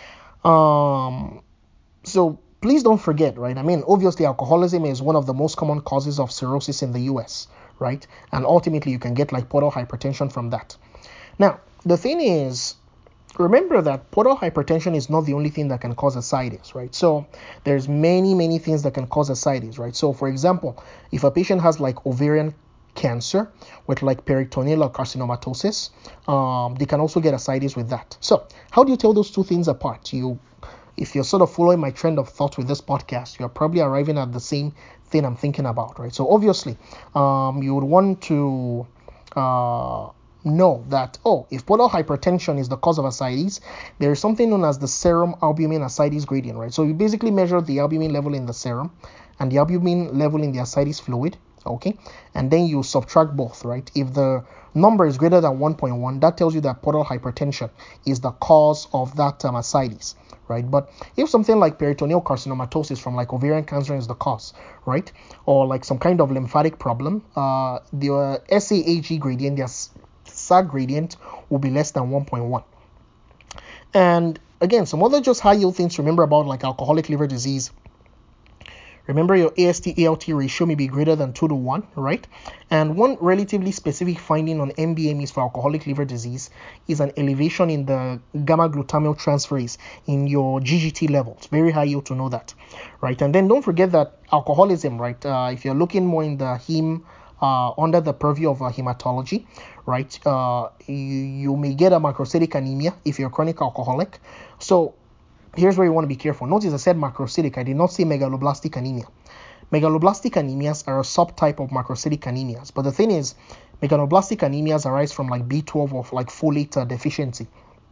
So please don't forget, right? I mean, obviously, alcoholism is one of the most common causes of cirrhosis in the US, right? And ultimately, you can get like portal hypertension from that. Now, the thing is, remember that portal hypertension is not the only thing that can cause ascites, right? So there's many things that can cause ascites, right? So for example, if a patient has like ovarian cancer with like peritoneal carcinomatosis, they can also get ascites with that. So how do you tell those two things apart? If you're sort of following my trend of thought with this podcast, you're probably arriving at the same thing I'm thinking about, right? So obviously, you would want to know that, if portal hypertension is the cause of ascites, there is something known as the serum albumin ascites gradient, right? So you basically measure the albumin level in the serum and the albumin level in the ascites fluid, okay? And then you subtract both, right? If the number is greater than 1.1, that tells you that portal hypertension is the cause of that ascites, right? But if something like peritoneal carcinomatosis from like ovarian cancer is the cause, right? Or like some kind of lymphatic problem, the SAAG gradient, their SAG gradient will be less than 1.1. And again, some other just high yield things to remember about like alcoholic liver disease. Remember, your AST-ALT ratio may be greater than 2 to 1, right? And one relatively specific finding on MBMEs for alcoholic liver disease is an elevation in the gamma-glutamyl transferase in your GGT levels. Very high yield to know that, right? And then don't forget that alcoholism, right? If you're looking more in the heme, under the purview of hematology, right? You may get a macrocytic anemia if you're a chronic alcoholic. So here's where you want to be careful. Notice I said macrocytic. I did not say megaloblastic anemia. Megaloblastic anemias are a subtype of macrocytic anemias. But the thing is, megaloblastic anemias arise from like B12 or like folate deficiency.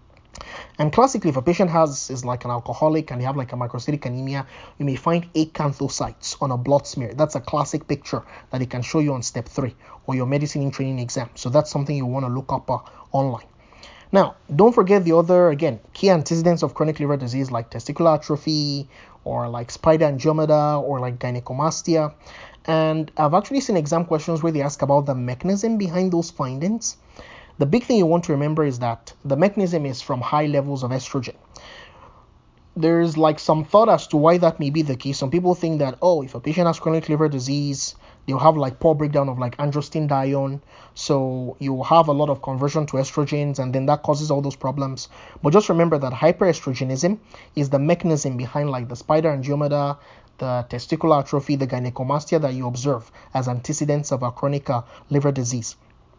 And classically, if a patient is like an alcoholic and they have like a macrocytic anemia, you may find acanthocytes on a blood smear. That's a classic picture that they can show you on step 3 or your medicine in training exam. So that's something you want to look up online. Now, don't forget the other, again, key antecedents of chronic liver disease like testicular atrophy or like spider angiomeda or like gynecomastia. And I've actually seen exam questions where they ask about the mechanism behind those findings. The big thing you want to remember is that the mechanism is from high levels of estrogen. There's like some thought as to why that may be the case. Some people think that, oh, if a patient has chronic liver disease, they'll have like poor breakdown of like androstenedione, so you have a lot of conversion to estrogens, and then that causes all those problems. But just remember that hyperestrogenism is the mechanism behind like the spider angiomeda, the testicular atrophy, the gynecomastia that you observe as antecedents of a chronic liver disease.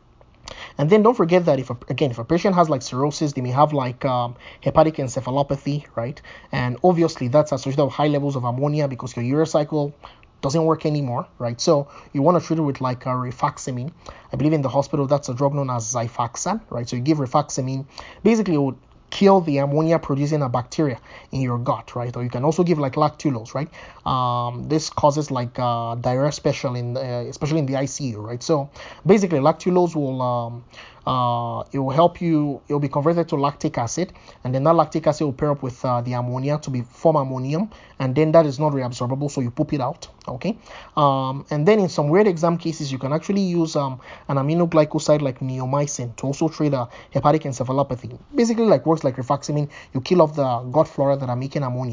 And then don't forget that if a patient has like cirrhosis, they may have like hepatic encephalopathy, right? And obviously that's associated with high levels of ammonia because your urea cycle doesn't work anymore, right? So you want to treat it with like rifaximin. I believe in the hospital that's a drug known as Xifaxan, right? So you give rifaximin. Basically, it would kill the ammonia producing a bacteria in your gut, right? Or you can also give like lactulose, right? This causes like diarrhea, especially in the ICU, right? So basically, lactulose will it will help you. It will be converted to lactic acid, and then that lactic acid will pair up with the ammonia to form ammonium, and then that is not reabsorbable, so you poop it out. Okay. And then in some weird exam cases, you can actually use an aminoglycoside like neomycin to also treat hepatic encephalopathy. Basically, like works like rifaximin. You kill off the gut flora that are making ammonia.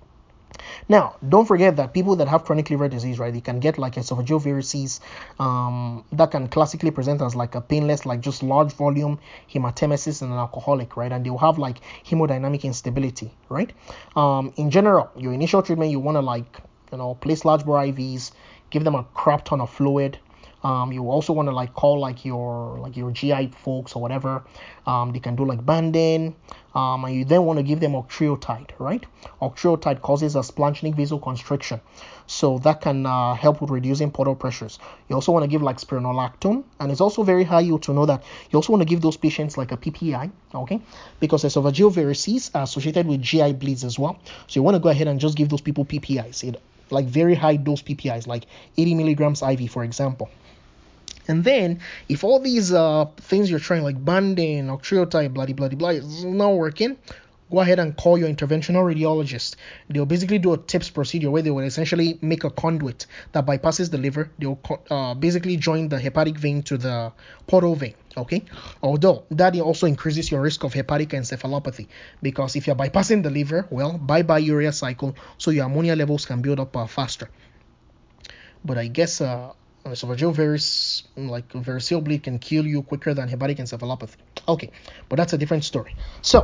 Now, don't forget that people that have chronic liver disease, right, they can get like esophageal varices that can classically present as like a painless, like just large volume hematemesis in an alcoholic, right, and they'll have like hemodynamic instability, right. In general, your initial treatment, you want to like, place large bore IVs, give them a crap ton of fluid. You also want to like call like your GI folks or whatever. They can do like banding. And you then want to give them octreotide, right? Octreotide causes a splanchnic vasoconstriction, so that can help with reducing portal pressures. You also want to give like spironolactone, and it's also very high yield to know that you also want to give those patients like a PPI, okay? Because esophageal varices are associated with GI bleeds as well. So you want to go ahead and just give those people PPIs, like very high dose PPIs, like 80 milligrams IV, for example. And then, if all these things you're trying, like banding, octreotide, blah, is not working, go ahead and call your interventional radiologist. They'll basically do a TIPS procedure where they will essentially make a conduit that bypasses the liver. They'll basically join the hepatic vein to the portal vein, okay? Although, that also increases your risk of hepatic encephalopathy, because if you're bypassing the liver, well, bye-bye urea cycle, so your ammonia levels can build up faster. But I guess esophageal variceal bleed can kill you quicker than hepatic encephalopathy. Okay, but that's a different story. So,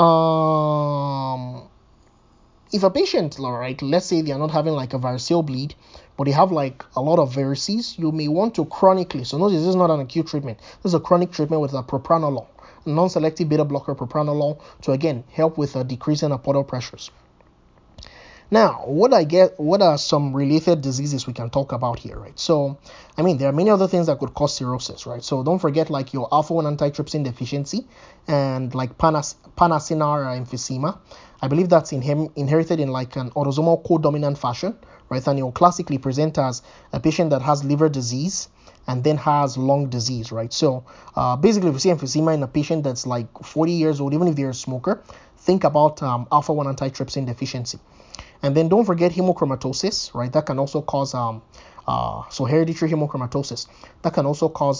if a patient, right, let's say they are not having like a variceal bleed, but they have like a lot of varices, you may want to chronically. So notice this is not an acute treatment. This is a chronic treatment with a propranolol, non-selective beta blocker propranolol, to again help with a decrease in the portal pressures. Now, what are some related diseases we can talk about here, right? So, there are many other things that could cause cirrhosis, right? So don't forget like your alpha-1 antitrypsin deficiency and like panacenar emphysema. I believe that's inherited in like an autosomal co-dominant fashion, right? And it will classically present as a patient that has liver disease and then has lung disease, right? So basically, if you see emphysema in a patient that's like 40 years old, even if they're a smoker, think about alpha-1 antitrypsin deficiency. And then don't forget hemochromatosis, right? That can also cause so hereditary hemochromatosis. That can also cause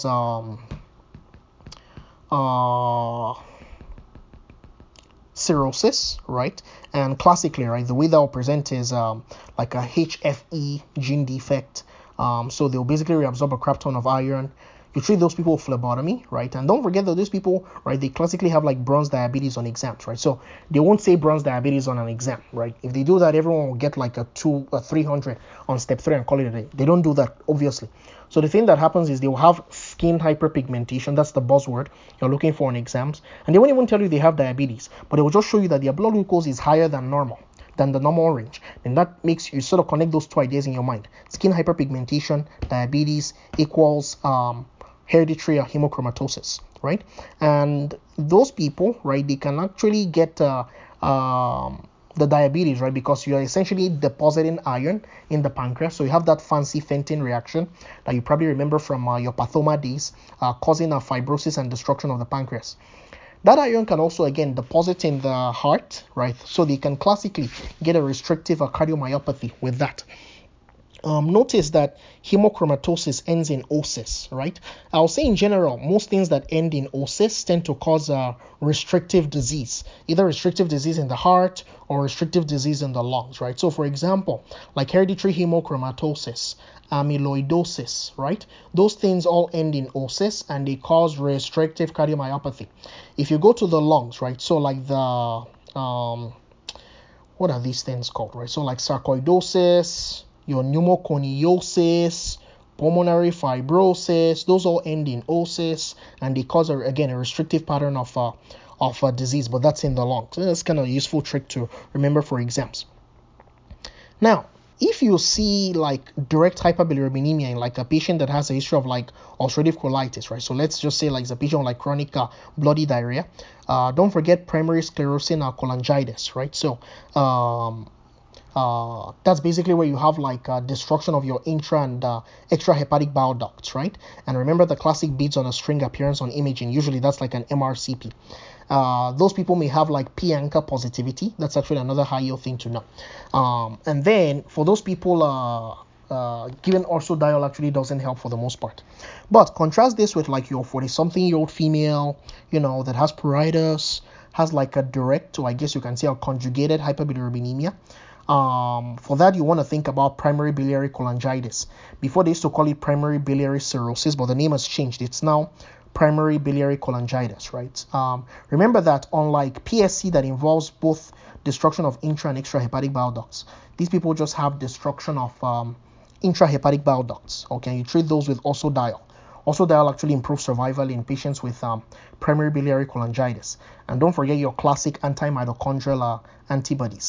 cirrhosis, right? And classically, right, the way that will present is like a HFE gene defect. So they'll basically reabsorb a crap ton of iron. You treat those people with phlebotomy, right? And don't forget that those people, right, they classically have like bronze diabetes on exams, right? So they won't say bronze diabetes on an exam, right? If they do that, everyone will get like a 300 on step 3 and call it a day. They don't do that, obviously. So the thing that happens is they will have skin hyperpigmentation. That's the buzzword you're looking for in exams. And they won't even tell you they have diabetes, but they will just show you that their blood glucose is higher than normal, than the normal range. And that makes you sort of connect those two ideas in your mind. Skin hyperpigmentation, diabetes equals hereditary hemochromatosis, right? And those people, right, they can actually get the diabetes, right, because you are essentially depositing iron in the pancreas. So you have that fancy Fenton reaction that you probably remember from your pathoma days, causing a fibrosis and destruction of the pancreas. That iron can also, again, deposit in the heart, right? So they can classically get a restrictive cardiomyopathy with that. Notice that hemochromatosis ends in osis, right? I'll say in general, most things that end in osis tend to cause restrictive disease, either restrictive disease in the heart or restrictive disease in the lungs, right? So, for example, like hereditary hemochromatosis, amyloidosis, right? Those things all end in osis and they cause restrictive cardiomyopathy. If you go to the lungs, right? So, like the what are these things called, right? So, like sarcoidosis, your pneumoconiosis, pulmonary fibrosis, those all end in osis and they cause again a restrictive pattern of disease, but that's in the lungs. So that's kind of a useful trick to remember for exams. Now, if you see like direct hyperbilirubinemia in like a patient that has a history of like ulcerative colitis, right? So let's just say like it's a patient with like chronic bloody diarrhea. Don't forget primary sclerosing cholangitis, right? So that's basically where you have like destruction of your intra and extrahepatic bile ducts, right? And remember the classic beads on a string appearance on imaging. Usually that's like an MRCP. Those people may have like P-ANCA positivity. That's actually another high yield thing to know. And then for those people, given ursodiol actually doesn't help for the most part. But contrast this with like your 40-something-year-old female, that has pruritus, has like a direct, or I guess you can say a conjugated hyperbilirubinemia. For that, you want to think about primary biliary cholangitis. Before, they used to call it primary biliary cirrhosis, but the name has changed. It's now primary biliary cholangitis, right? Remember that unlike PSC that involves both destruction of intra and extrahepatic bile ducts, these people just have destruction of intrahepatic bile ducts. Okay, you treat those with ursodiol. Ursodiol actually improves survival in patients with primary biliary cholangitis. And don't forget your classic anti-mitochondrial antibodies.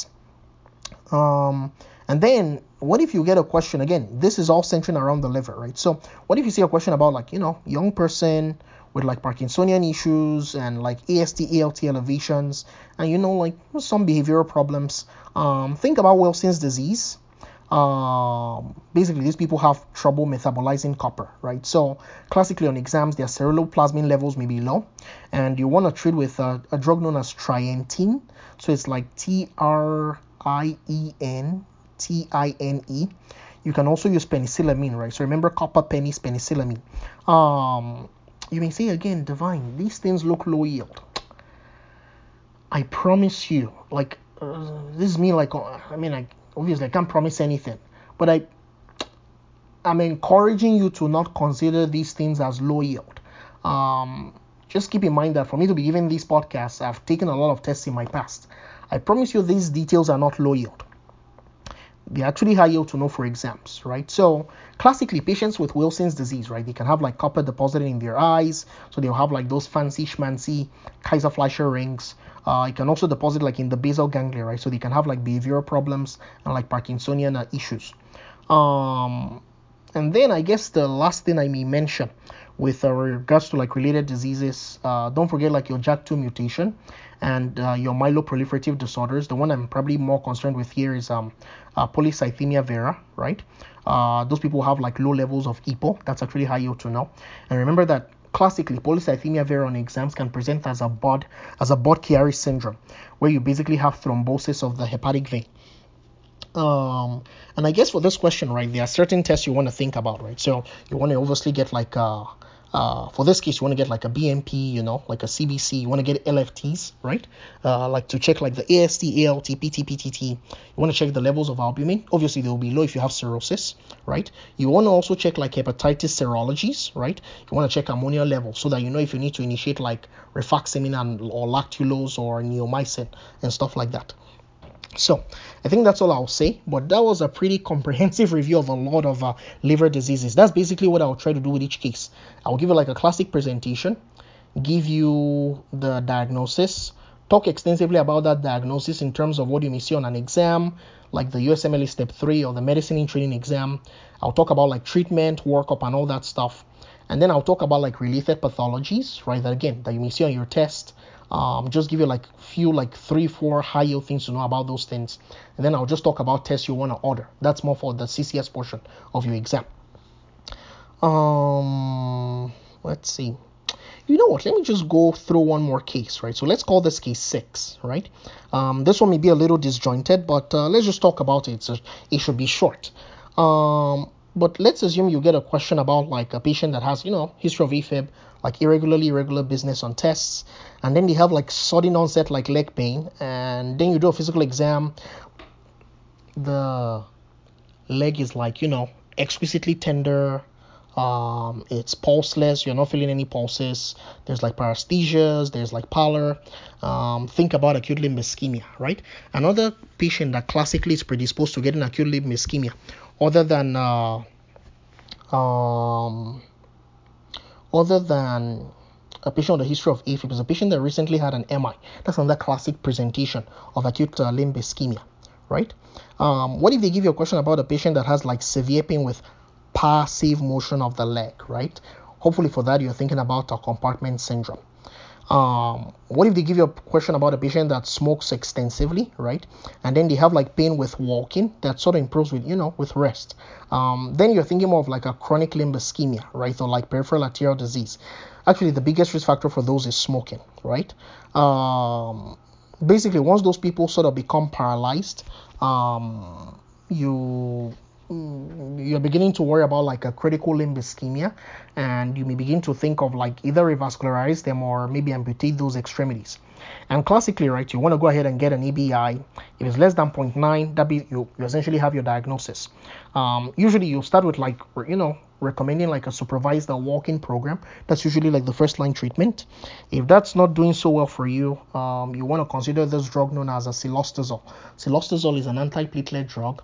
And then what if you get a question, again, this is all centering around the liver, right? So what if you see a question about like, young person with like Parkinsonian issues and like AST, ALT elevations and, like some behavioral problems. Think about Wilson's disease. Basically, these people have trouble metabolizing copper, right? So classically on exams, their ceruloplasmin levels may be low and you want to treat with a drug known as trientine. So it's like TRIENTINE. You can also use penicillamine, right? So remember copper pennies, penicillamine. You may say again, Divine, these things look low yield. I promise you, like this is me, like obviously I can't promise anything, but I'm encouraging you to not consider these things as low yield. Just keep in mind that for me to be giving these podcasts, I've taken a lot of tests in my past. I promise you these details are not low yield. They're actually high yield to know for exams, right? So classically, patients with Wilson's disease, right, they can have like copper deposited in their eyes, so they'll have like those fancy schmancy Kaiser-Fleischer rings. It can also deposit like in the basal ganglia, right? So they can have like behavioral problems and like Parkinsonian issues. And then I guess the last thing I may mention with regards to like related diseases, don't forget like your JAK2 mutation and your myeloproliferative disorders. The one I'm probably more concerned with here is polycythemia vera, right? Those people have like low levels of EPO. That's actually high yield to know. And remember that classically, polycythemia vera on exams can present as a Budd-Chiari syndrome, where you basically have thrombosis of the hepatic vein. And I guess for this question, right, there are certain tests you want to think about, right? So you want to obviously get like for this case, you want to get like a BMP, like a CBC. You want to get LFTs, right? Like to check like the AST, ALT, PT, PTT. You want to check the levels of albumin. Obviously, they will be low if you have cirrhosis, right? You want to also check like hepatitis serologies, right? You want to check ammonia levels so that you know if you need to initiate like rifaximin or lactulose or neomycin and stuff like that. So I think that's all I'll say, but that was a pretty comprehensive review of a lot of liver diseases. That's basically what I'll try to do with each case. I'll give you like a classic presentation, give you the diagnosis, talk extensively about that diagnosis in terms of what you may see on an exam, like the USMLE Step 3 or the medicine in training exam. I'll talk about like treatment, workup, and all that stuff. And then I'll talk about like related pathologies, right? That you may see on your test. Just give you like few like 3-4 high yield things to know about those things, and then I'll just talk about tests you want to order. That's more for the CCS portion of your exam. Let's see. You know what? Let me just go through one more case, right? So let's call this case 6, right? This one may be a little disjointed, but let's just talk about it. So it should be short. But let's assume you get a question about like a patient that has, history of AFib, like irregular business on tests, and then they have like sudden onset like leg pain, and then you do a physical exam. The leg is like, exquisitely tender. It's pulseless. You're not feeling any pulses. There's like paresthesias. There's like pallor. Think about acute limb ischemia, right? Another patient that classically is predisposed to getting acute limb ischemia, other than a patient with a history of AFib, is a patient that recently had an MI. That's another classic presentation of acute limb ischemia, right? What if they give you a question about a patient that has like severe pain with passive motion of the leg, right? Hopefully for that, you're thinking about a compartment syndrome. What if they give you a question about a patient that smokes extensively, right? And then they have like pain with walking that sort of improves with, with rest. Then you're thinking more of like a chronic limb ischemia, right? Or like peripheral arterial disease. Actually, the biggest risk factor for those is smoking, right? Basically, once those people sort of become paralyzed, you're beginning to worry about like a critical limb ischemia, and you may begin to think of like either revascularize them or maybe amputate those extremities. And classically, right, you want to go ahead and get an ABI. If it's less than 0.9, you essentially have your diagnosis. Usually you start with like, recommending like a supervised walking program. That's usually like the first line treatment. If that's not doing so well for you, you want to consider this drug known as a cilostazol. Cilostazol is an antiplatelet drug.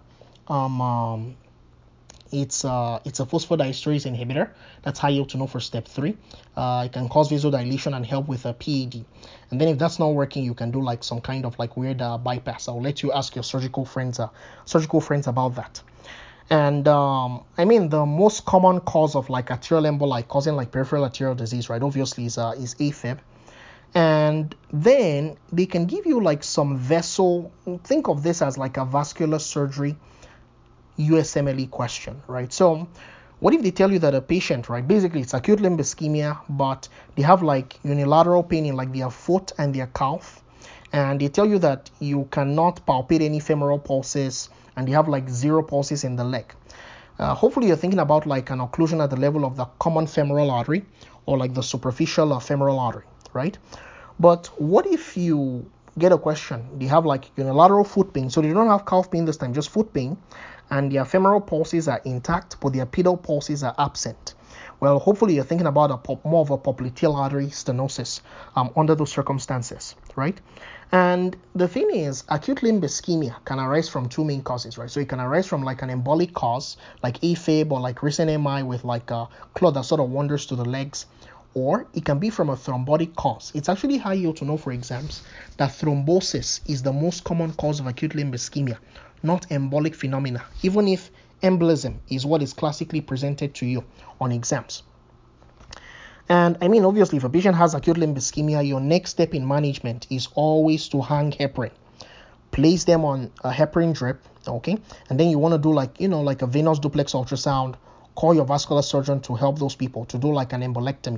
It's a phosphodiesterase inhibitor. That's high yield to know for step 3. It can cause vasodilation and help with a PAD. And then if that's not working, you can do like some kind of like weird bypass. I'll let you ask your surgical friends about that. And the most common cause of like arterial emboli causing like peripheral arterial disease, right, obviously is AFib. And then they can give you like some vessel. Think of this as like a vascular surgery USMLE question, right? So what if they tell you that a patient, right, basically it's acute limb ischemia, but they have like unilateral pain in like their foot and their calf, and they tell you that you cannot palpate any femoral pulses, and they have like 0 pulses in the leg. Hopefully you're thinking about like an occlusion at the level of the common femoral artery or like the superficial femoral artery, right? But what if you get a question, they have like unilateral foot pain, so they don't have calf pain this time, just foot pain, and their femoral pulses are intact, but their pedal pulses are absent? Well, hopefully you're thinking about more of a popliteal artery stenosis under those circumstances, right? And the thing is, acute limb ischemia can arise from 2 main causes, right? So it can arise from like an embolic cause, like AFib or like recent MI with like a clot that sort of wanders to the legs, or it can be from a thrombotic cause. It's actually high yield to know for exams that thrombosis is the most common cause of acute limb ischemia, not embolic phenomena, even if embolism is what is classically presented to you on exams. And I mean, obviously, if a patient has acute limb ischemia, your next step in management is always to hang heparin. Place them on a heparin drip, okay? And then you want to do like a venous duplex ultrasound. Call your vascular surgeon to help those people to do like an embolectomy.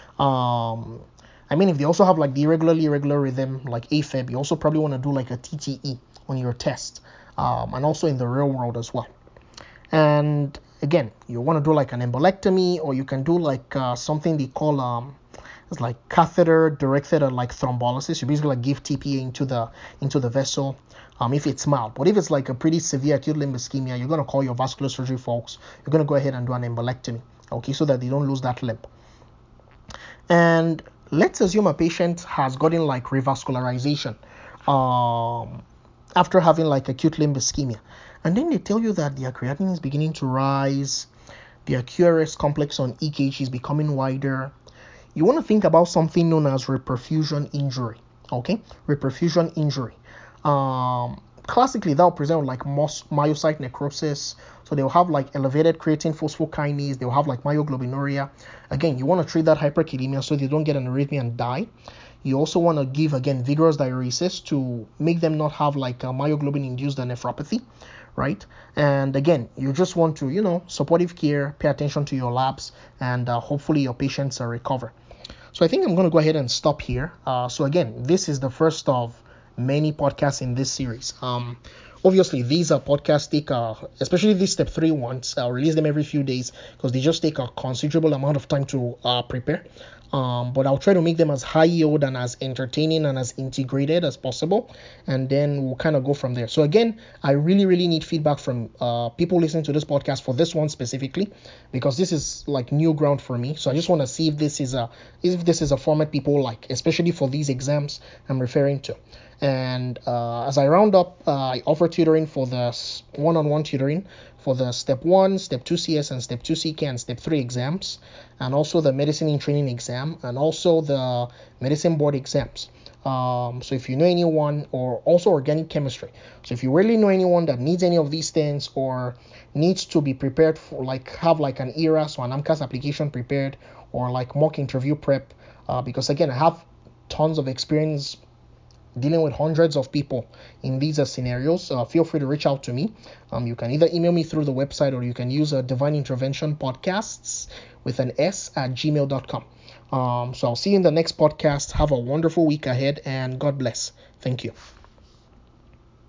I mean, if they also have like the irregular rhythm, like AFib, you also probably want to do like a TTE on your test, and also in the real world as well. And again, you want to do like an embolectomy, or you can do like something they call it's like catheter directed like thrombolysis. You basically like give TPA into the vessel, if it's mild. But if it's like a pretty severe acute limb ischemia, you're gonna call your vascular surgery folks. You're gonna go ahead and do an embolectomy, okay, so that they don't lose that limb. And let's assume a patient has gotten like revascularization after having like acute limb ischemia, and then they tell you that their creatinine is beginning to rise, their QRS complex on EKG is becoming wider. You want to think about something known as reperfusion injury, okay? Reperfusion injury. Classically, that will present with like myocyte necrosis. So they'll have like elevated creatine phosphokinase. They'll have like myoglobinuria. Again, you want to treat that hyperkalemia so they don't get an arrhythmia and die. You also want to give, again, vigorous diuresis to make them not have like a myoglobin-induced nephropathy, right? And again, you just want to, supportive care, pay attention to your labs, and hopefully your patients recover. So I think I'm going to go ahead and stop here. So again, this is the first of many podcasts in this series. Obviously, these are podcasts take, especially these step 3 ones, I'll release them every few days because they just take a considerable amount of time to prepare. But I'll try to make them as high yield and as entertaining and as integrated as possible, and then we'll kind of go from there. So again, I really need feedback from people listening to this podcast for this one specifically, because this is like new ground for me. So I just want to see if this is a format people like, especially for these exams I'm referring to. And as I round up, I offer tutoring for the one-on-one tutoring for the step 1, step 2 CS, and step 2 CK, and step 3 exams, and also the medicine in training exam, and also the medicine board exams. So if you know anyone, or also organic chemistry. So if you really know anyone that needs any of these things, or needs to be prepared for have like an ERAS or an AMCAS application prepared, or like mock interview prep, because again, I have tons of experience dealing with hundreds of people in these scenarios. Feel free to reach out to me. You can either email me through the website, or you can use Divine Intervention Podcasts with an S at gmail.com. So I'll see you in the next podcast. Have a wonderful week ahead, and God bless. Thank you.